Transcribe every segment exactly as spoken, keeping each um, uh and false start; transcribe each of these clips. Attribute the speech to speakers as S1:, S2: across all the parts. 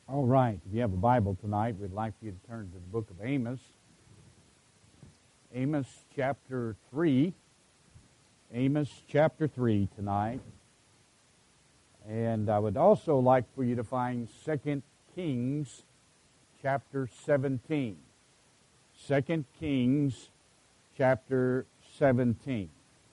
S1: All right, if you have a Bible tonight, we'd like you to turn to the book of Amos. Amos chapter three. Amos chapter three tonight. And I would also like for you to find Second Kings chapter seventeen. Second Kings chapter seventeen.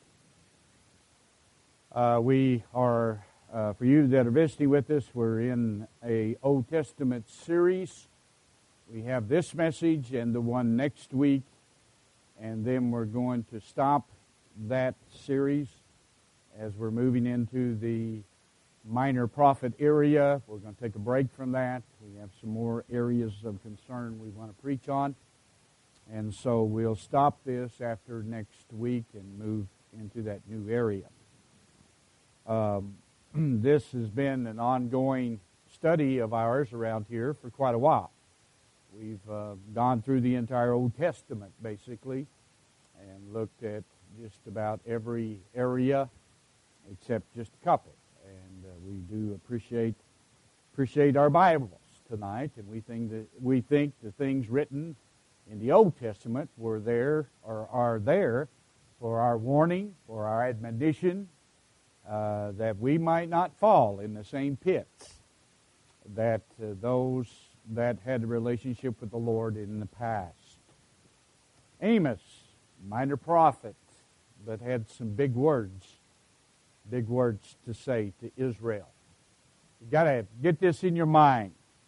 S1: Uh, we are... Uh, for you that are visiting with us, we're in a Old Testament series. We have this message and the one next week, and then we're going to stop that series as we're moving into the minor prophet area. We're going to take a break from that. We have some more areas of concern we want to preach on, and so we'll stop this after next week and move into that new area. Um, This has been an ongoing study of ours around here for quite a while. We've uh, gone through the entire Old Testament, basically, and looked at just about every area except just a couple. And uh, we do appreciate appreciate our Bibles tonight, and we think that we think the things written in the Old Testament were there or are there for our warning, for our admonition, Uh, that we might not fall in the same pits that uh, those that had a relationship with the Lord in the past. Amos, minor prophet, but had some big words, big words to say to Israel. You've got to get this in your mind.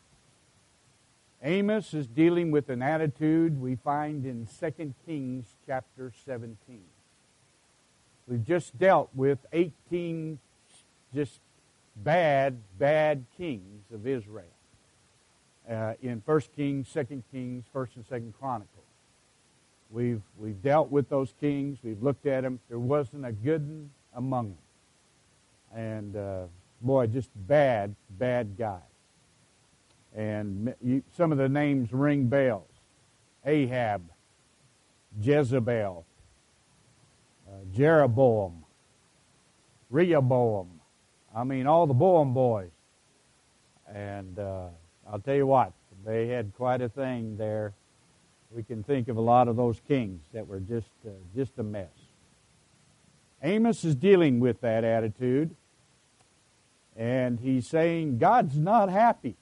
S1: Amos is dealing with an attitude we find in Second Kings chapter seventeen. We've just dealt with eighteen just bad, bad kings of Israel uh, in First Kings, Second Kings, First and Second Chronicles. We've we've dealt with those kings. We've looked at them. There wasn't a good one among them, and uh, boy, just bad, bad guys. And you, some of the names ring bells: Ahab, Jezebel, Uh, Jeroboam, Rehoboam. I mean, all the Boam boys. And uh, I'll tell you what, they had quite a thing there. We can think of a lot of those kings that were just uh, just a mess. Amos is dealing with that attitude, and he's saying, God's not happy.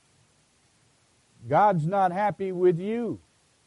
S1: God's not happy with you.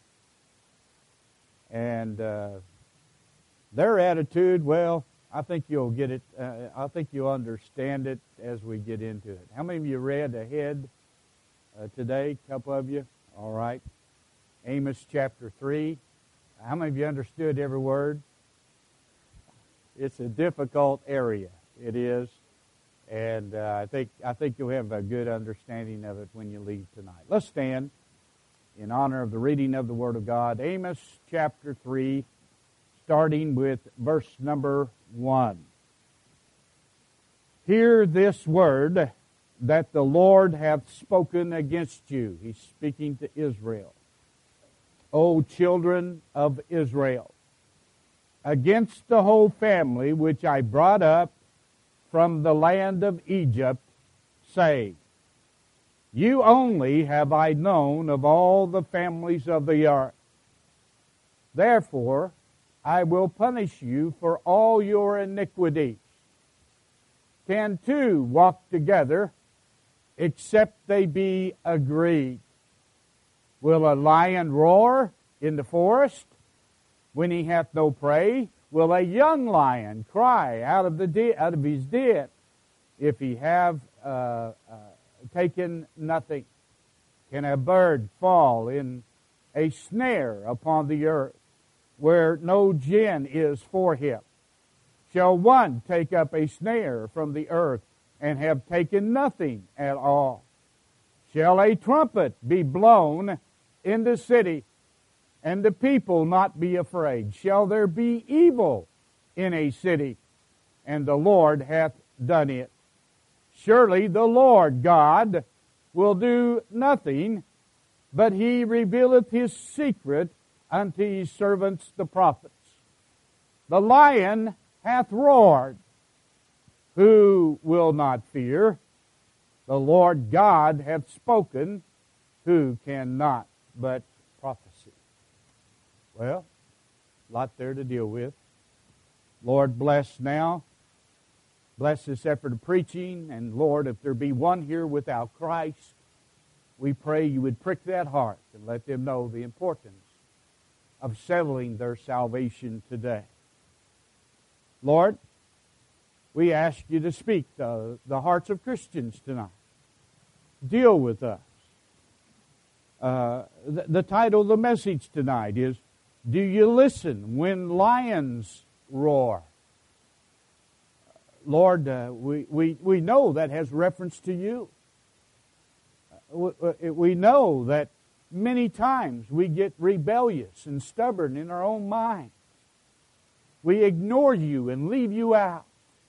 S1: And Uh, Their attitude, well, I think you'll get it. Uh, I think you'll understand it as we get into it. How many of you read ahead uh, today? A couple of you? All right. Amos chapter three. How many of you understood every word? It's a difficult area. It is. And uh, I think I think you'll have a good understanding of it when you leave tonight. Let's stand in honor of the reading of the Word of God. Amos chapter three. Starting with verse number one. Hear this word that the Lord hath spoken against you. He's speaking to Israel. O children of Israel, against the whole family which I brought up from the land of Egypt, say, you only have I known of all the families of the earth. Therefore, I will punish you for all your iniquities. Can two walk together except they be agreed? Will a lion roar in the forest when he hath no prey? Will a young lion cry out of the de- out of his den if he have uh, uh, taken nothing? Can a bird fall in a snare upon the earth, where no gin is for him? Shall one take up a snare from the earth and have taken nothing at all? Shall a trumpet be blown in the city, and the people not be afraid? Shall there be evil in a city, and the Lord hath done it? Surely the Lord God will do nothing, but he revealeth his secret unto his servants the prophets. The lion hath roared. Who will not fear? The Lord God hath spoken, who cannot but prophesy? Well, a lot there to deal with. Lord, bless now. Bless this effort of preaching. And Lord, if there be one here without Christ, we pray you would prick that heart and let them know the importance of settling their salvation today. Lord, we ask you to speak to the hearts of Christians tonight. Deal with us. Uh, the, the title of the message tonight is, Do You Listen When Lions Roar? Lord, uh, we, we, we know that has reference to you. We, we know that many times we get rebellious and stubborn in our own minds. We ignore you and leave you out.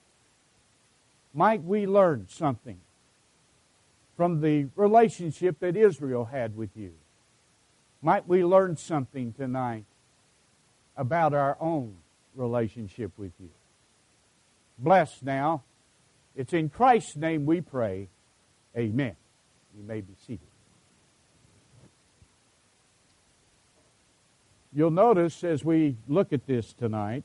S1: Might we learn something from the relationship that Israel had with you? Might we learn something tonight about our own relationship with you? Bless now. It's in Christ's name we pray. Amen. You may be seated. You'll notice as we look at this tonight,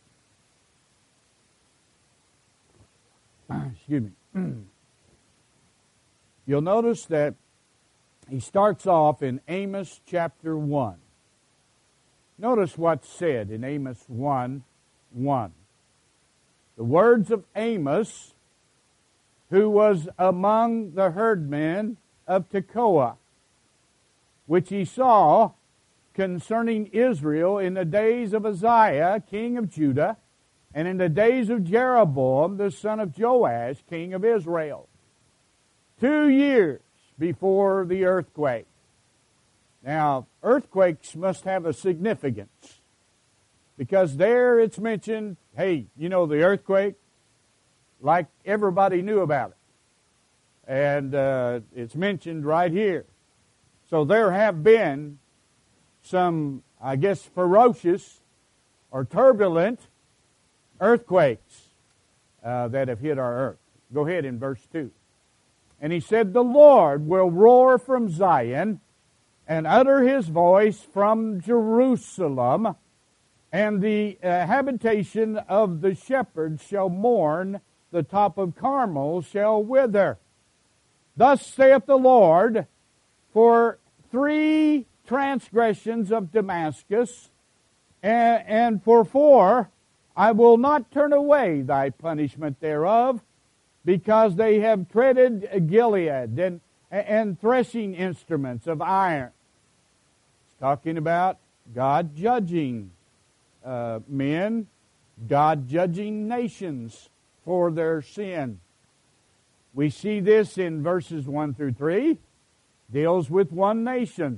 S1: excuse me, you'll notice that he starts off in Amos chapter one. Notice what's said in Amos one, one. The words of Amos, who was among the herdmen of Tekoa, which he saw concerning Israel in the days of Uzziah, king of Judah, and in the days of Jeroboam, the son of Joash, king of Israel. Two years before the earthquake. Now, earthquakes must have a significance, because there it's mentioned, hey, you know the earthquake? Like everybody knew about it. And uh, it's mentioned right here. So there have been some, I guess, ferocious or turbulent earthquakes uh, that have hit our earth. Go ahead in verse two. And he said, The Lord will roar from Zion and utter his voice from Jerusalem, and the uh, habitation of the shepherds shall mourn, the top of Carmel shall wither. Thus saith the Lord, for three transgressions of Damascus, and, and for four, I will not turn away thy punishment thereof, because they have treaded Gilead and, and threshing instruments of iron. It's talking about God judging uh, men, God judging nations for their sin. We see this in verses one through three. Deals with one nation.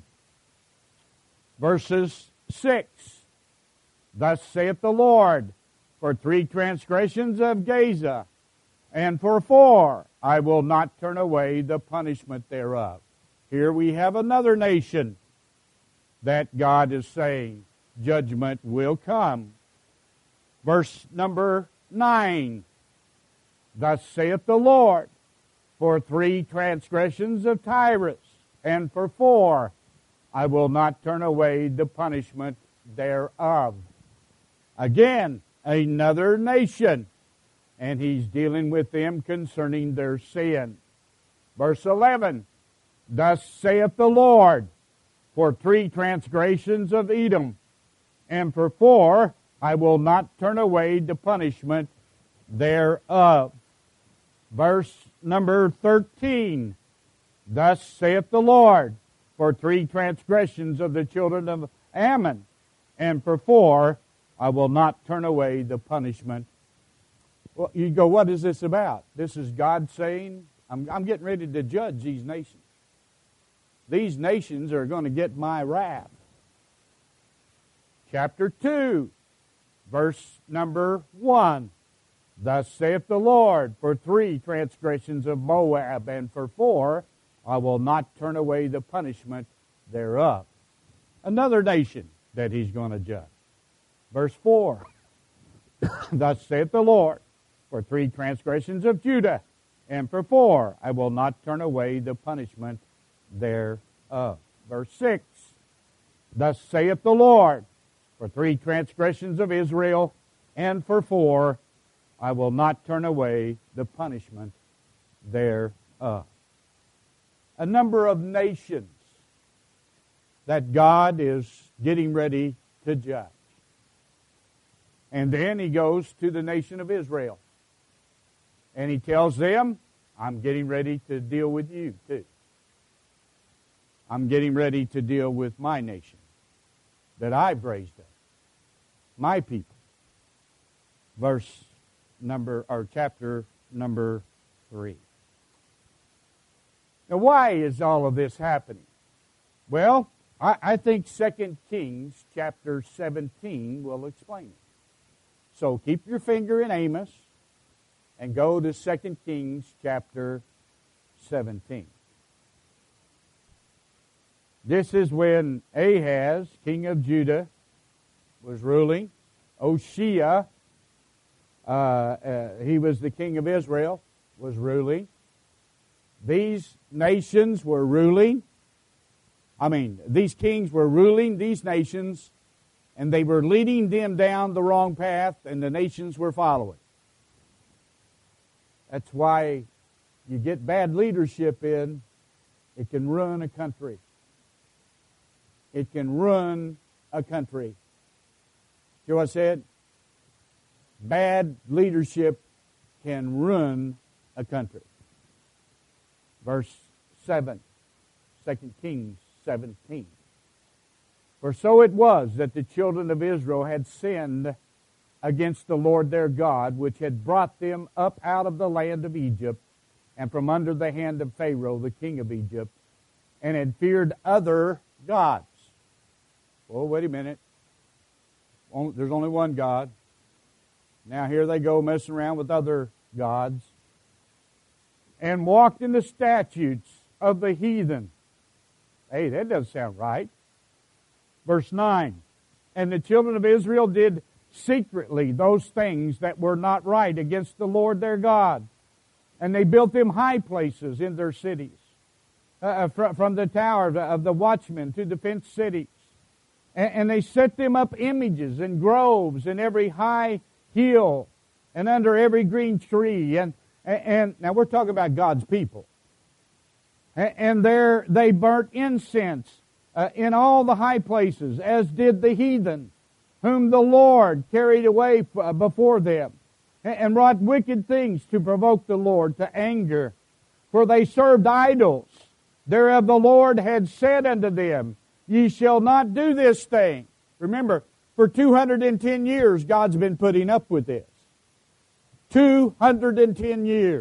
S1: Verses six. Thus saith the Lord, for three transgressions of Gaza, and for four I will not turn away the punishment thereof. Here we have another nation that God is saying judgment will come. Verse number nine. Thus saith the Lord, for three transgressions of Tyrus, and for four I will not turn away the punishment thereof. Again, another nation, and he's dealing with them concerning their sin. Verse eleven, Thus saith the Lord, for three transgressions of Edom, and for four I will not turn away the punishment thereof. Verse number thirteen, Thus saith the Lord, for three transgressions of the children of Ammon, and for four I will not turn away the punishment. Well, you go, what is this about? This is God saying, I'm, I'm getting ready to judge these nations. These nations are going to get my wrath. Chapter two, verse number one. Thus saith the Lord, for three transgressions of Moab, and for four I will not turn away the punishment thereof. Another nation that he's going to judge. Verse four. Thus saith the Lord, for three transgressions of Judah, And for four, I will not turn away the punishment thereof. Verse six, thus saith the Lord, for three transgressions of Israel, and for four, I will not turn away the punishment thereof. A number of nations that God is getting ready to judge. And then he goes to the nation of Israel. And he tells them, I'm getting ready to deal with you too. I'm getting ready to deal with my nation that I've raised up. My people. Verse number, or chapter number three. Now why is all of this happening? Well, I, I think Second Kings chapter seventeen will explain it. So keep your finger in Amos and go to Second Kings chapter seventeen. This is when Ahaz, king of Judah, was ruling. Oshea, uh, uh, he was the king of Israel, was ruling. These nations were ruling. I mean, these kings were ruling these nations, and they were leading them down the wrong path, and the nations were following. That's why you get bad leadership in, it can ruin a country. It can ruin a country. See what I said? Bad leadership can ruin a country. Verse seven, Second Kings seventeen. For so it was that the children of Israel had sinned against the Lord their God, which had brought them up out of the land of Egypt, and from under the hand of Pharaoh, the king of Egypt, and had feared other gods. Oh, wait a minute. There's only one God. Now here they go messing around with other gods. And walked in the statutes of the heathen. Hey, that doesn't sound right. Verse nine. And the children of Israel did secretly those things that were not right against the Lord their God. And they built them high places in their cities. Uh, fr- from the tower of the watchmen to the fenced cities. And, and they set them up images and groves in every high hill and under every green tree. And, and, and now we're talking about God's people. And, and there they burnt incense uh, in all the high places, as did the heathen, whom the Lord carried away f- before them, and, and wrought wicked things to provoke the Lord to anger. For they served idols. Thereof the Lord had said unto them, Ye shall not do this thing. Remember, for two hundred ten years, God's been putting up with this. two hundred ten years.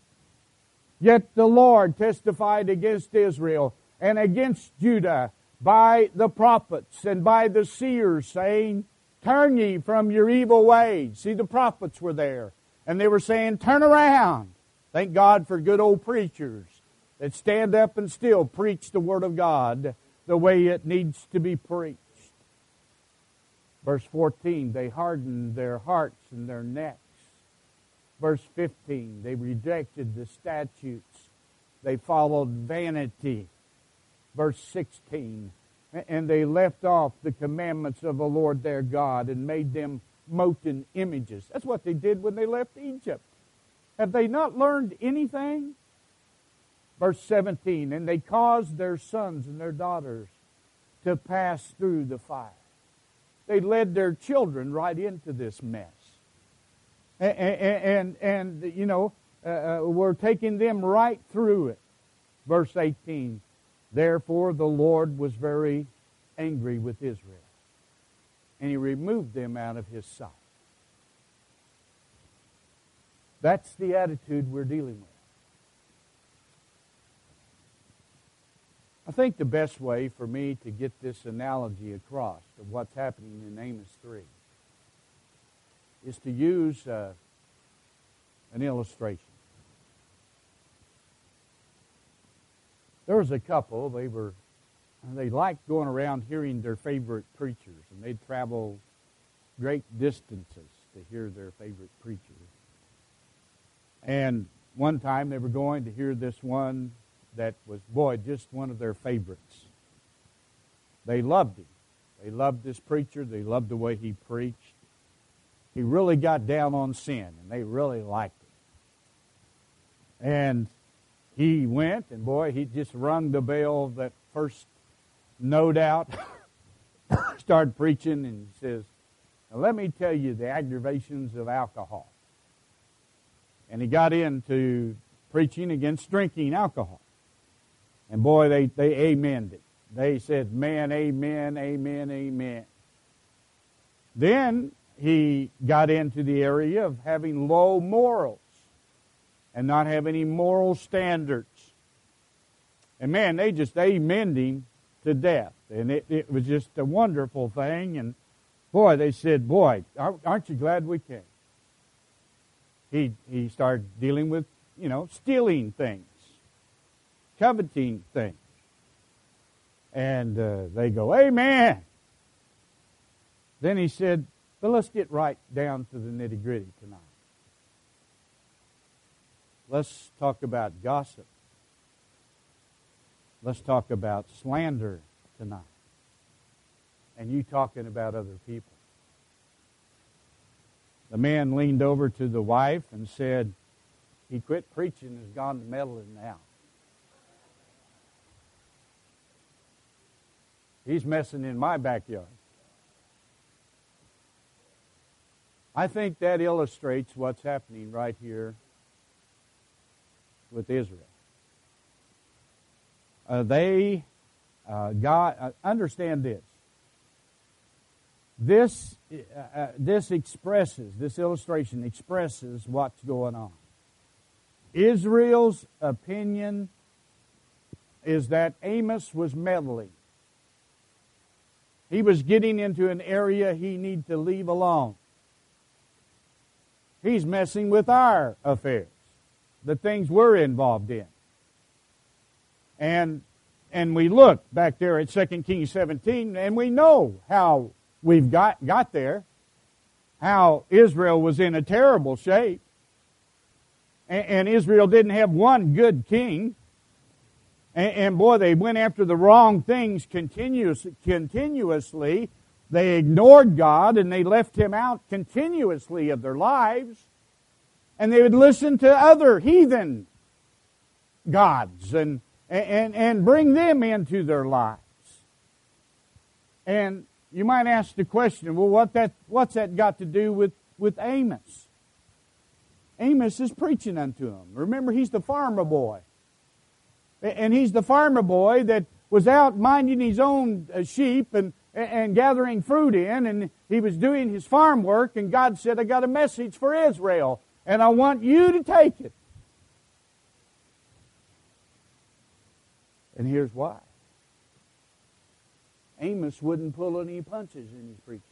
S1: Yet the Lord testified against Israel and against Judah by the prophets and by the seers, saying, Turn ye from your evil ways. See, the prophets were there. And they were saying, Turn around. Thank God for good old preachers that stand up and still preach the Word of God the way it needs to be preached. Verse fourteen, they hardened their hearts and their necks. Verse fifteen, they rejected the statutes. They followed vanity. Verse sixteen, and they left off the commandments of the Lord their God and made them molten images. That's what they did when they left Egypt. Have they not learned anything? Verse seventeen, and they caused their sons and their daughters to pass through the fire. They led their children right into this mess. And, and, and, and you know, uh, we're taking them right through it. Verse eighteen, therefore the Lord was very angry with Israel, and He removed them out of His sight. That's the attitude we're dealing with. I think the best way for me to get this analogy across of what's happening in Amos three is to use uh, an illustration. There was a couple, they were, they liked going around hearing their favorite preachers, and they'd travel great distances to hear their favorite preacher. And one time they were going to hear this one that was, boy, just one of their favorites. They loved him. They loved this preacher. They loved the way he preached. He really got down on sin, and they really liked it. And he went, and boy, he just rung the bell that first note out, started preaching, and he says, now let me tell you the aggravations of alcohol. And he got into preaching against drinking alcohol. And boy, they, they amened it. They said, man, amen, amen, amen. Then he got into the area of having low morals and not have any moral standards. And man, they just amened him to death. And it, it was just a wonderful thing. And boy, they said, boy, aren't you glad we came? He, he started dealing with, you know, stealing things, coveting things. And uh, they go, amen. Then he said, but let's get right down to the nitty-gritty tonight. Let's talk about gossip. Let's talk about slander tonight. And you talking about other people. The man leaned over to the wife and said, he quit preaching and has gone to meddling now. He's messing in my backyard. I think that illustrates what's happening right here with Israel. Uh, they, uh, God, uh, understand this. This, uh, this expresses, this illustration expresses what's going on. Israel's opinion is that Amos was meddling. He was getting into an area he needed to leave alone. He's messing with our affairs, the things we're involved in. And and we look back there at Second Kings seventeen, and we know how we've got, got there, how Israel was in a terrible shape. And, and Israel didn't have one good king. And, and boy, they went after the wrong things continuous, continuously. They ignored God, and they left Him out continuously of their lives. And they would listen to other heathen gods and, and, and bring them into their lives. And you might ask the question, well, what that, what's that got to do with, with Amos? Amos is preaching unto them. Remember, he's the farmer boy. And he's the farmer boy that was out minding his own sheep and, and gathering fruit in, and he was doing his farm work, and God said, I got a message for Israel, and I want you to take it. And here's why. Amos wouldn't pull any punches in his preaching.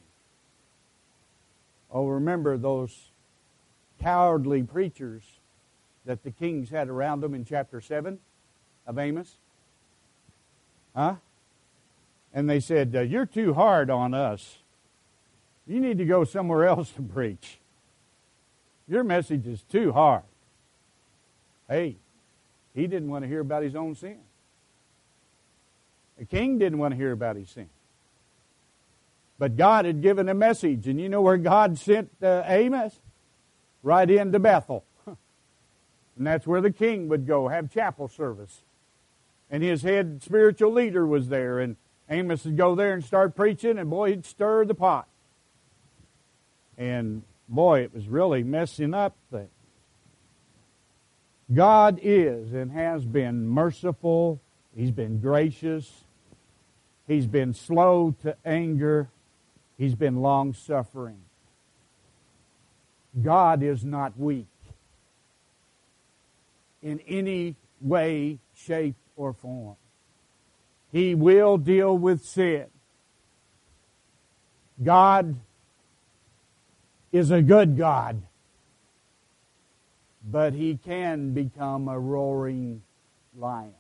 S1: Oh, remember those cowardly preachers that the kings had around them in chapter seven of Amos? Huh? And they said, uh, you're too hard on us. You need to go somewhere else to preach. Your message is too hard. Hey, he didn't want to hear about his own sin. The king didn't want to hear about his sin. But God had given a message. And you know where God sent uh, Amos? Right into Bethel. And that's where the king would go, have chapel service. And his head spiritual leader was there. And Amos would go there and start preaching, and boy, he'd stir the pot. And boy, it was really messing up things. God is and has been merciful. He's been gracious. He's been slow to anger. He's been long-suffering. God is not weak in any way, shape, or form. He will deal with sin. God is a good God, but He can become a roaring lion.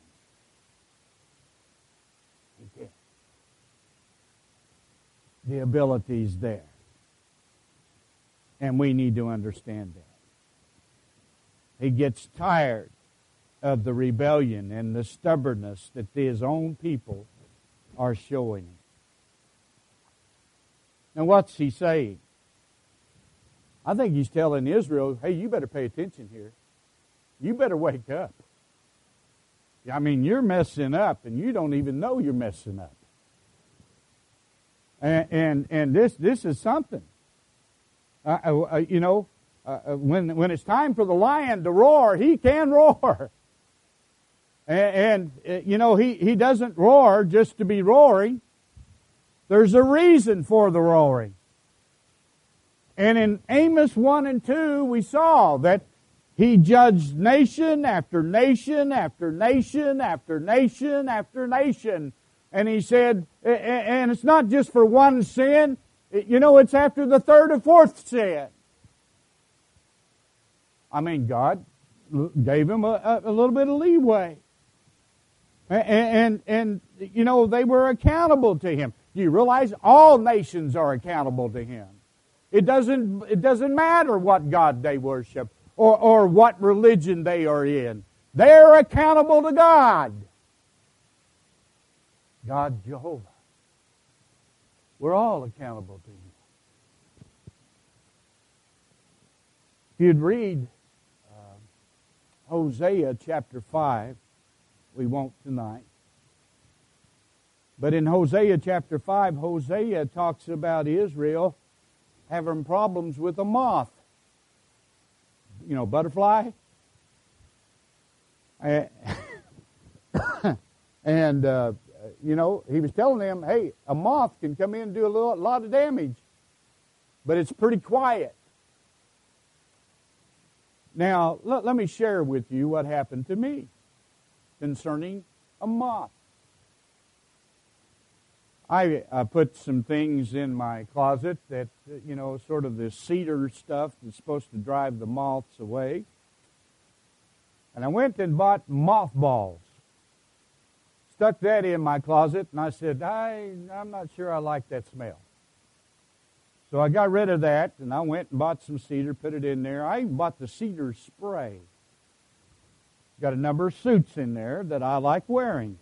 S1: He can. The ability's there. And we need to understand that. He gets tired of the rebellion and the stubbornness that his own people are showing him. Now what's he saying? I think he's telling Israel, hey, you better pay attention here. You better wake up. I mean, you're messing up, and you don't even know you're messing up. And and, and this this is something. Uh, uh, you know, uh, when when it's time for the lion to roar, he can roar. And, and uh, you know, he, he doesn't roar just to be roaring. There's a reason for the roaring. And in Amos one and two, we saw that he judged nation after nation after nation after nation after nation. And he said, and it's not just for one sin, you know, it's after the third or fourth sin. I mean, God gave him a, a little bit of leeway. And, and, and, you know, they were accountable to him. Do you realize all nations are accountable to him? It doesn't, it doesn't matter what God they worship or, or what religion they are in. They're accountable to God. God Jehovah. We're all accountable to him. If you'd read uh, Hosea chapter five, we won't tonight. But in Hosea chapter five, Hosea talks about Israel having problems with a moth. You know, butterfly. And, uh, you know, he was telling them, hey, a moth can come in and do a little, lot of damage. But it's pretty quiet. Now, let, let me share with you what happened to me concerning a moth. I uh, put some things in my closet that, uh, you know, sort of the cedar stuff that's supposed to drive the moths away. And I went and bought mothballs. Stuck that in my closet, and I said, I, I'm not sure I like that smell. So I got rid of that, and I went and bought some cedar, put it in there. I even bought the cedar spray. Got a number of suits in there that I like wearing.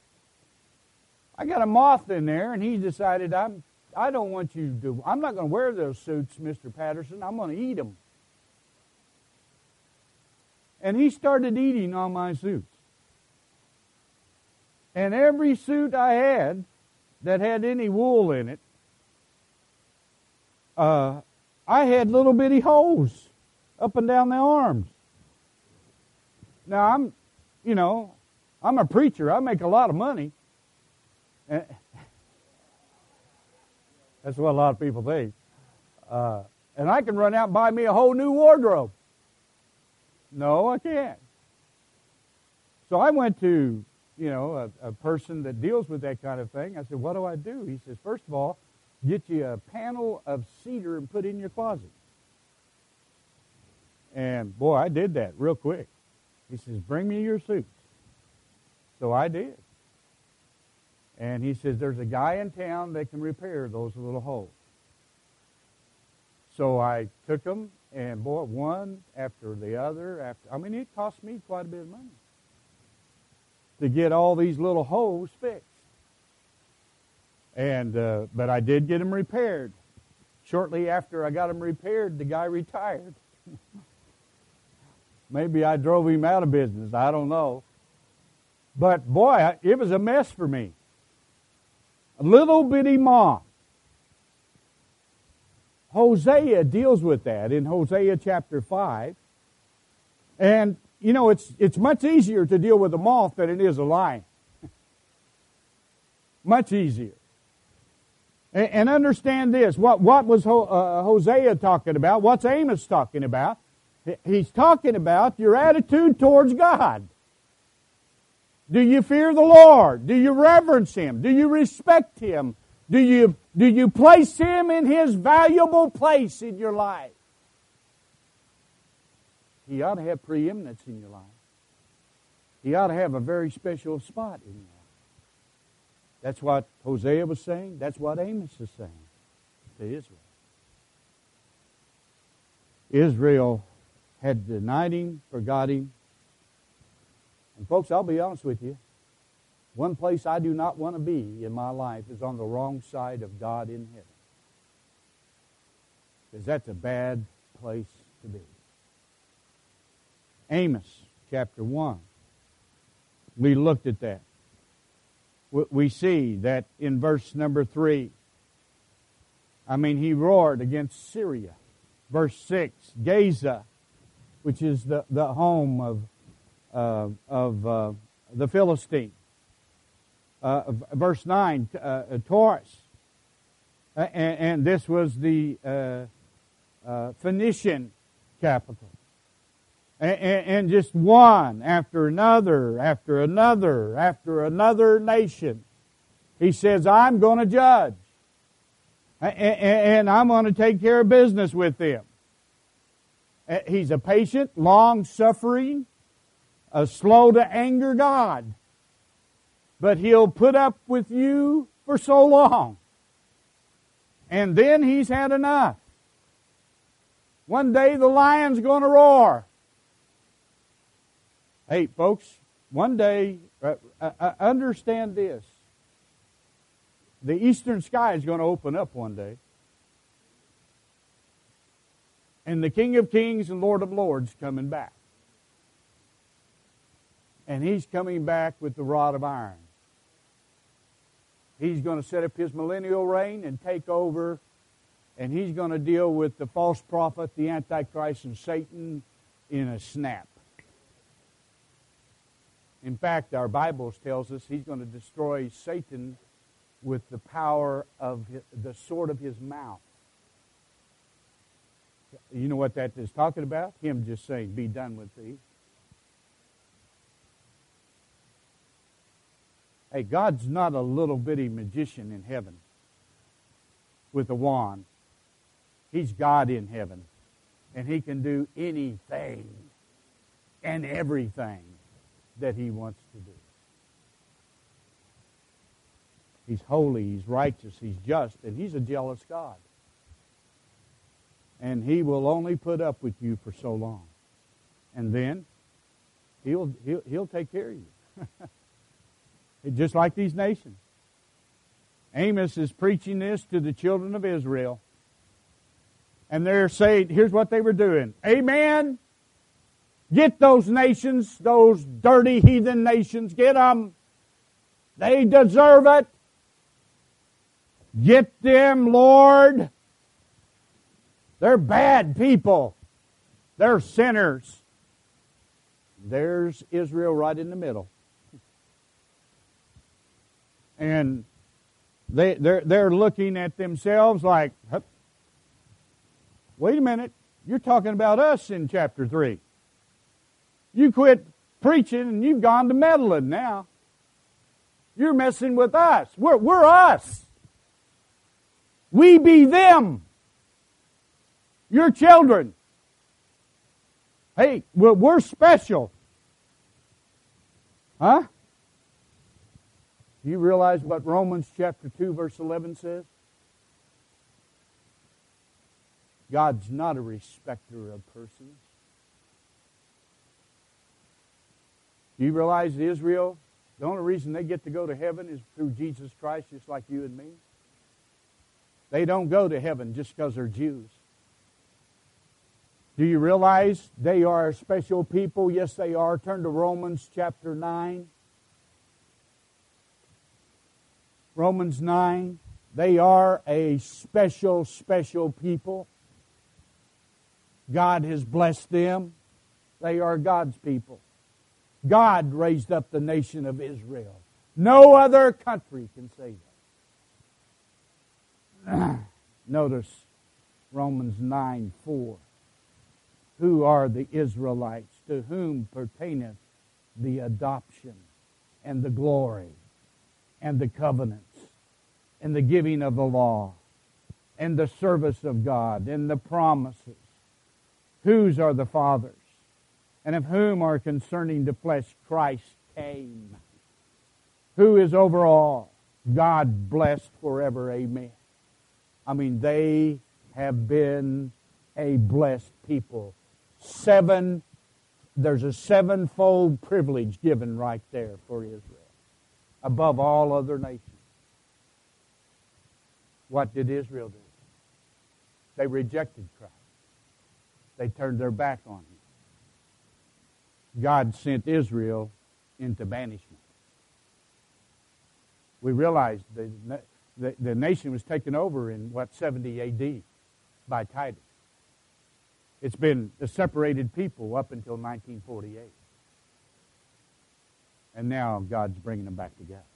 S1: I got a moth in there, and he decided, I'm, I don't want you to, I'm not going to wear those suits, Mister Patterson. I'm going to eat them. And he started eating on my suits. And every suit I had that had any wool in it, uh, I had little bitty holes up and down the arms. Now, I'm, you know, I'm a preacher. I make a lot of money. That's what a lot of people think. Uh, and I can run out and buy me a whole new wardrobe. No, I can't. So I went to, you know, a, a person that deals with that kind of thing. I said, what do I do? He says, first of all, get you a panel of cedar and put in your closet. And, boy, I did that real quick. He says, bring me your suits. So I did. And he says, there's a guy in town that can repair those little holes. So I took them and bought one after the other. After I mean, it cost me quite a bit of money to get all these little holes fixed. And uh, but I did get them repaired. Shortly after I got them repaired, the guy retired. Maybe I drove him out of business. I don't know. But boy, it was a mess for me. A little bitty moth. Hosea deals with that in Hosea chapter five. And, you know, it's it's much easier to deal with a moth than it is a lion. Much easier. And, and understand this. What, what was Ho, uh, Hosea talking about? What's Amos talking about? He's talking about your attitude towards God. Do you fear the Lord? Do you reverence Him? Do you respect Him? Do you, do you place Him in His valuable place in your life? He ought to have preeminence in your life. He ought to have a very special spot in your life. That's what Hosea was saying. That's what Amos is saying to Israel. Israel had denied Him, forgot Him. And folks, I'll be honest with you. One place I do not want to be in my life is on the wrong side of God in heaven. Because that's a bad place to be. Amos chapter one. We looked at that. We see that in verse number three. I mean, he roared against Syria. Verse six, Gaza, which is the, the home of, uh, of uh, the Philistine. Uh, verse nine, uh, Taurus. Uh, and, and this was the uh, uh, Phoenician capital. And, and just one after another, after another, after another nation. He says, I'm going to judge. And I'm going to take care of business with them. He's a patient, long-suffering, a slow to anger God. But He'll put up with you for so long. And then He's had enough. One day the lion's going to roar. Hey, folks, one day, uh, uh, understand this. The eastern sky is going to open up one day. And the King of Kings and Lord of Lords is coming back. And He's coming back with the rod of iron. He's going to set up His millennial reign and take over. And He's going to deal with the false prophet, the Antichrist, and Satan in a snap. In fact, our Bible tells us He's going to destroy Satan with the power of the sword of His mouth. You know what that is talking about? Him just saying, be done with thee. Hey, God's not a little bitty magician in heaven with a wand. He's God in heaven. And He can do anything and everything that He wants to do. He's holy, He's righteous, He's just, and He's a jealous God. And He will only put up with you for so long. And then He'll He'll, he'll take care of you. Just like these nations. Amos is preaching this to the children of Israel. And they're saying, here's what they were doing. Amen. Get those nations, those dirty heathen nations, get them. They deserve it. Get them, Lord. They're bad people. They're sinners. There's Israel right in the middle. And they, they're, they're looking at themselves like, wait a minute, you're talking about us in chapter three. You quit preaching and you've gone to meddling now. You're messing with us. We're, we're us. We be them. Your children. Hey, we're, we're special. Huh? Do you realize what Romans chapter two verse eleven says? God's not a respecter of persons. Do you realize Israel, the only reason they get to go to heaven is through Jesus Christ, just like you and me? They don't go to heaven just because they're Jews. Do you realize they are a special people? Yes, they are. Turn to Romans chapter nine. Romans nine. They are a special, special people. God has blessed them. They are God's people. God raised up the nation of Israel. No other country can say that. Notice Romans nine four. Who are the Israelites? To whom pertaineth the adoption and the glory and the covenants and the giving of the law and the service of God and the promises? Whose are the fathers? And of whom are concerning the flesh Christ came? Who is over all? God blessed forever. Amen. I mean, they have been a blessed people Seven, there's a sevenfold privilege given right there for Israel, above all other nations. What did Israel do? They rejected Christ. They turned their back on Him. God sent Israel into banishment. We realized the, the, the nation was taken over in, what, seventy A D by Titus. It's been a separated people up until nineteen forty-eight. And now God's bringing them back together.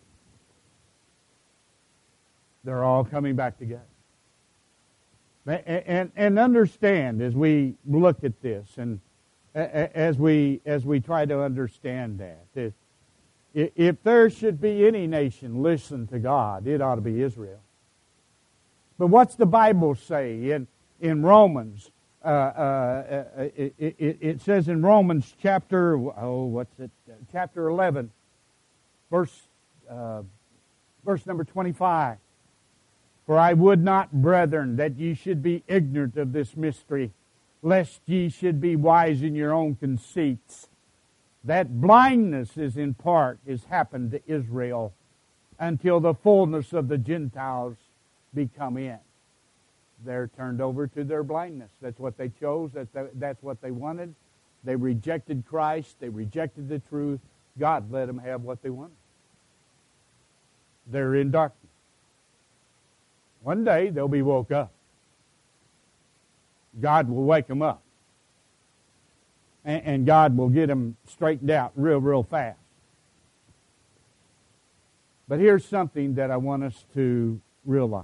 S1: They're all coming back together. And, and, and understand as we look at this and as we as we try to understand that, if, if there should be any nation listen to God, it ought to be Israel. But what's the Bible say in in Romans? Uh, uh, it, it, it says in Romans chapter oh what's it chapter eleven, verse uh, verse number twenty-five. For I would not, brethren, that ye should be ignorant of this mystery, lest ye should be wise in your own conceits. That blindness is in part is happened to Israel until the fullness of the Gentiles be come in. They're turned over to their blindness. That's what they chose. That's, that's what they wanted. They rejected Christ. They rejected the truth. God let them have what they wanted. They're in darkness. One day they'll be woke up. God will wake them up. And, and God will get them straightened out real, real fast. But here's something that I want us to realize.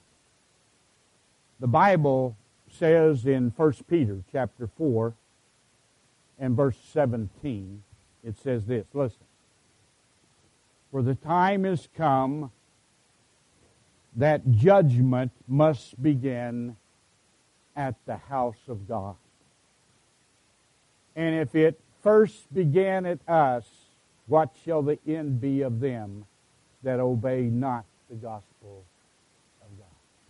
S1: The Bible says in First Peter chapter four and verse seventeen, it says this, listen. For the time is come that judgment must begin at the house of God. And if it first began at us, what shall the end be of them that obey not the gospel of God?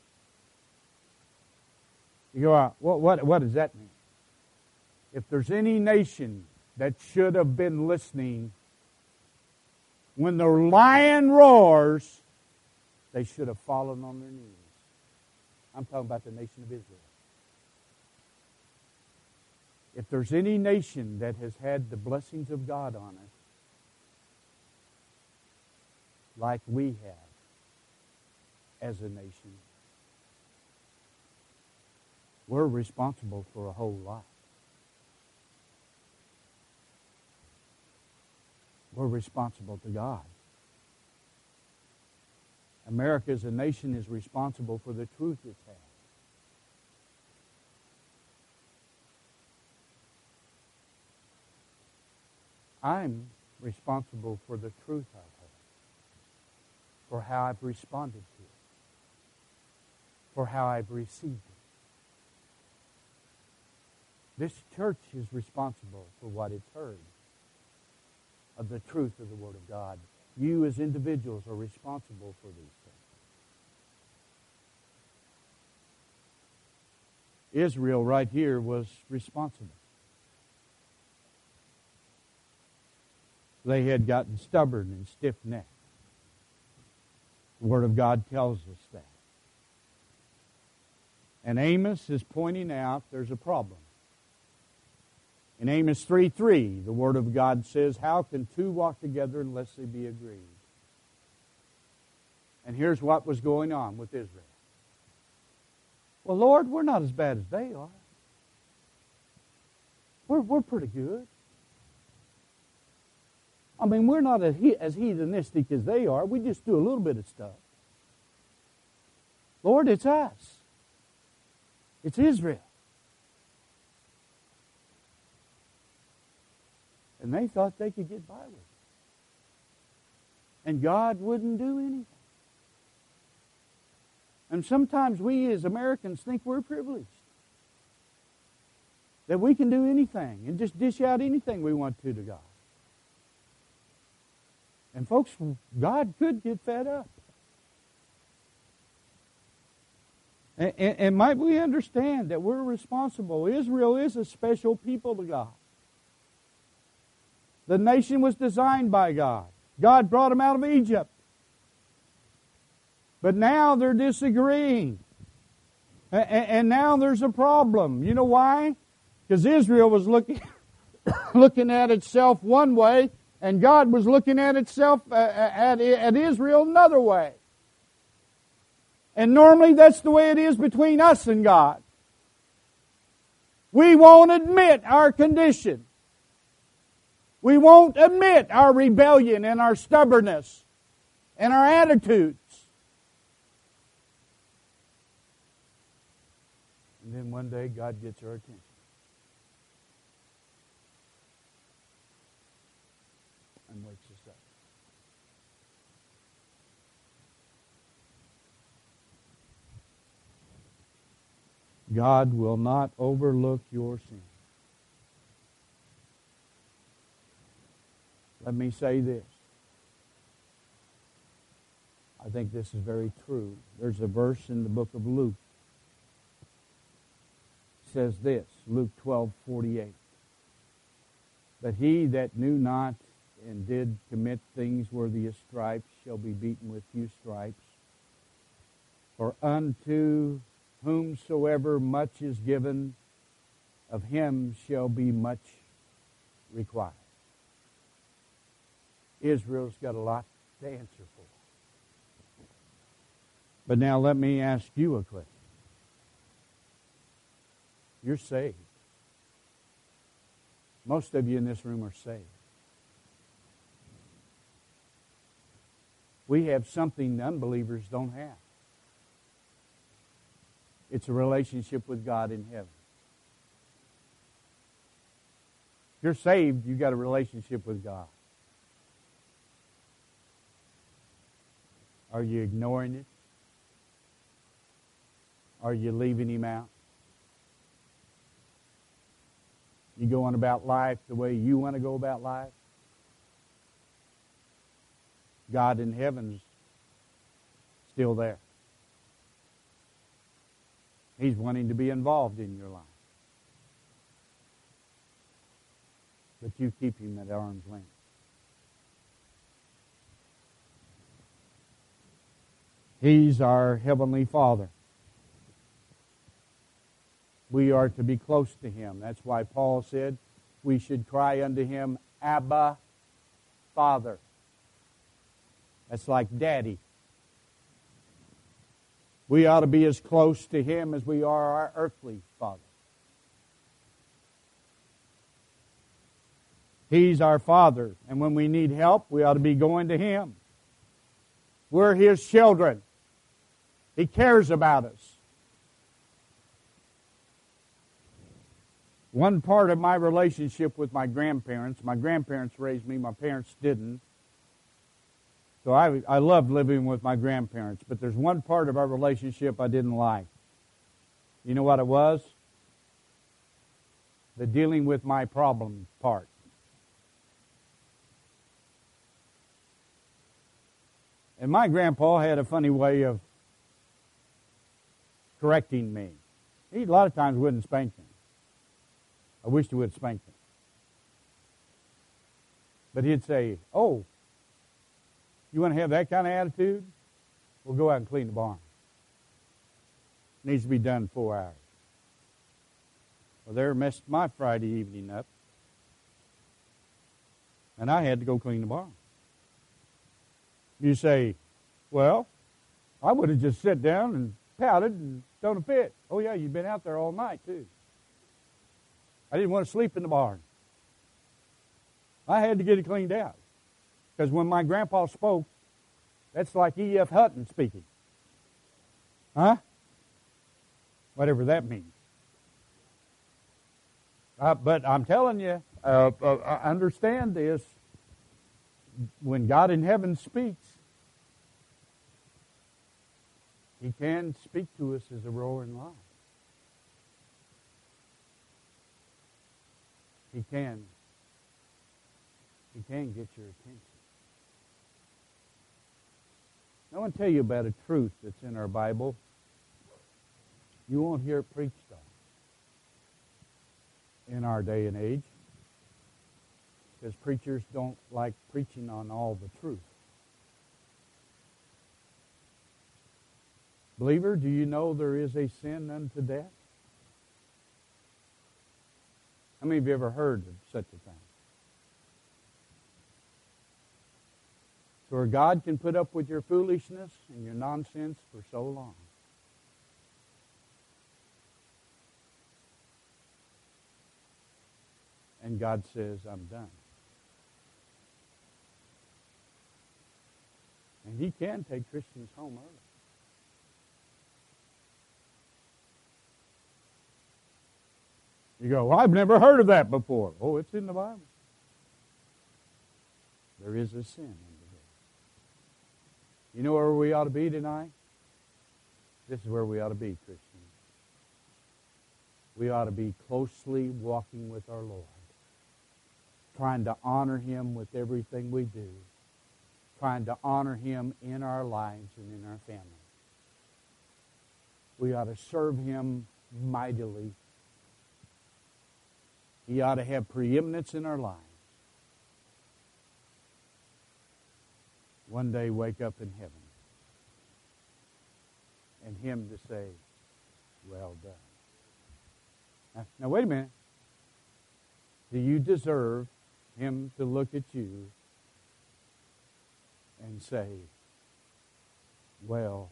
S1: You go, what, what, what does that mean? If there's any nation that should have been listening, when the lion roars, they should have fallen on their knees. I'm talking about the nation of Israel. If there's any nation that has had the blessings of God on it, like we have as a nation, we're responsible for a whole lot. We're responsible to God. America as a nation is responsible for the truth it's had. I'm responsible for the truth I've had, for how I've responded to it, for how I've received it. This church is responsible for what it's heard of the truth of the Word of God. You as individuals are responsible for these things. Israel right here was responsible. They had gotten stubborn and stiff-necked. The Word of God tells us that. And Amos is pointing out there's a problem. In Amos three three, the Word of God says, how can two walk together unless they be agreed? And here's what was going on with Israel. Well, Lord, we're not as bad as they are. We're, we're pretty good. I mean, we're not as, he, as heathenistic as they are. We just do a little bit of stuff. Lord, it's us. It's Israel. And they thought they could get by with it. And God wouldn't do anything. And sometimes we as Americans think we're privileged. That we can do anything and just dish out anything we want to to God. And folks, God could get fed up. And, and, and might we understand that we're responsible. Israel is a special people to God. The nation was designed by God. God brought them out of Egypt. But now they're disagreeing. And, and now there's a problem. You know why? Because Israel was looking, looking at itself one way, and God was looking at itself, uh, at, at Israel another way. And normally that's the way it is between us and God. We won't admit our condition. We won't admit our rebellion and our stubbornness and our attitudes. And then one day God gets our attention. And wakes us up. God will not overlook your sin. Let me say this. I think this is very true. There's a verse in the book of Luke. It says this, Luke twelve forty-eight. But he that knew not and did commit things worthy of stripes shall be beaten with few stripes. For unto whomsoever much is given, of him shall be much required. Israel's got a lot to answer for. But now let me ask you a question. You're saved. Most of you in this room are saved. We have something the unbelievers don't have. It's a relationship with God in heaven. If you're saved, you've got a relationship with God. Are you ignoring it? Are you leaving Him out? You going about life the way you want to go about life? God in heaven's still there. He's wanting to be involved in your life. But you keep Him at arm's length. He's our Heavenly Father. We are to be close to Him. That's why Paul said we should cry unto Him, Abba, Father. That's like Daddy. We ought to be as close to Him as we are our earthly father. He's our Father, and when we need help, we ought to be going to Him. We're His children. He cares about us. One part of my relationship with my grandparents, my grandparents raised me, my parents didn't. So I, I loved living with my grandparents, but there's one part of our relationship I didn't like. You know what it was? The dealing with my problem part. And my grandpa had a funny way of correcting me. He a lot of times wouldn't spank me. I wished he would spank me. But he'd say, oh, you want to have that kind of attitude? We'll go out and clean the barn. It needs to be done in four hours. Well, there messed my Friday evening up. And I had to go clean the barn. You say, well, I would have just sat down and pouted and thrown a fit. Oh, yeah, you've been out there all night, too. I didn't want to sleep in the barn. I had to get it cleaned out. Because when my grandpa spoke, that's like E F Hutton speaking. Huh? Whatever that means. Uh, but I'm telling you, uh, uh, I understand this. When God in heaven speaks, He can speak to us as a roaring lion. He can. He can get your attention. I want to tell you about a truth that's in our Bible. You won't hear it preached on in our day and age, because preachers don't like preaching on all the truth. Believer, do you know there is a sin unto death? How many of you ever heard of such a thing? So where God can put up with your foolishness and your nonsense for so long. And God says, I'm done. And He can take Christians home early. You go, well, I've never heard of that before. Oh, it's in the Bible. There is a sin unto death. You know where we ought to be tonight? This is where we ought to be, Christians. We ought to be closely walking with our Lord, trying to honor Him with everything we do, trying to honor Him in our lives and in our family. We ought to serve Him mightily. He ought to have preeminence in our lives. One day wake up in heaven and Him to say, well done. Now, now wait a minute. Do you deserve Him to look at you and say, well,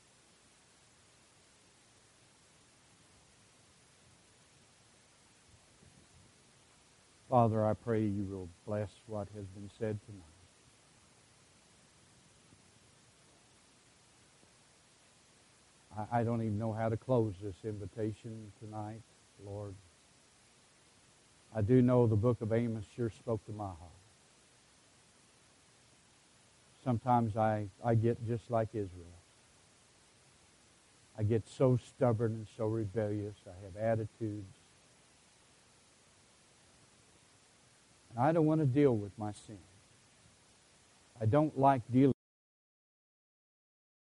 S1: Father, I pray you will bless what has been said tonight. I, I don't even know how to close this invitation tonight, Lord. I do know the book of Amos sure spoke to my heart. Sometimes I, I get just like Israel. I get so stubborn and so rebellious. I have attitudes. And I don't want to deal with my sin. I don't like dealing